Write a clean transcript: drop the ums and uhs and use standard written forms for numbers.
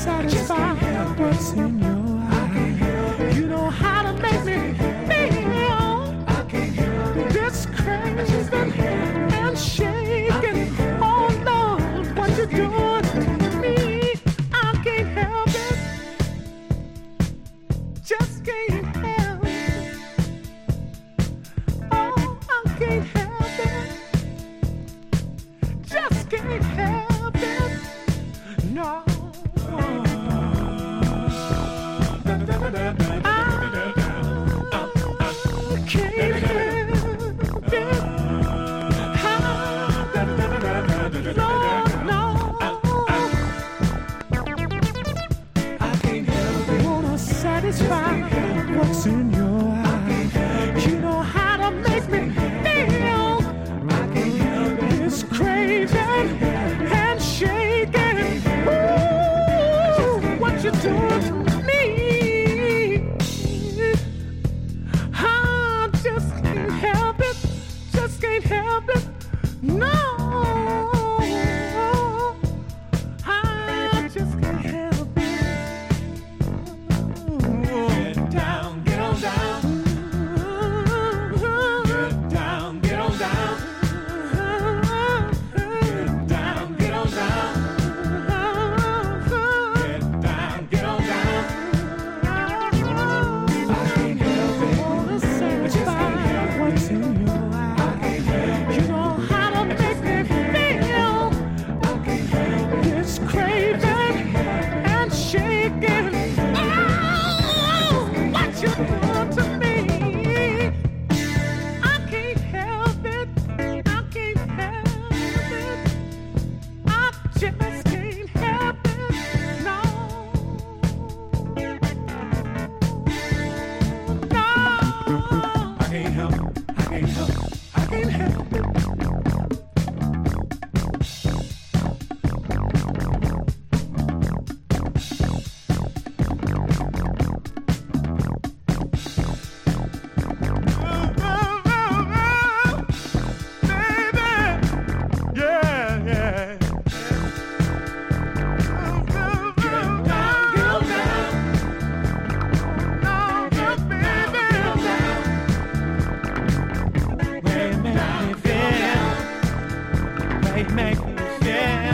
satisfy what's in your eyes. You know how to make me feel this crazy and shaking. Oh Lord, what you doing to me? I can't help it. Just can't help it. Oh, I can't help it. Just can't help it. No. Satisfy what's in your eyes. You know how to make me feel this crazy and shaking. Ooh, what you doing to me? I just can't help it. Just can't help it. No. I just can't help it. Make me feel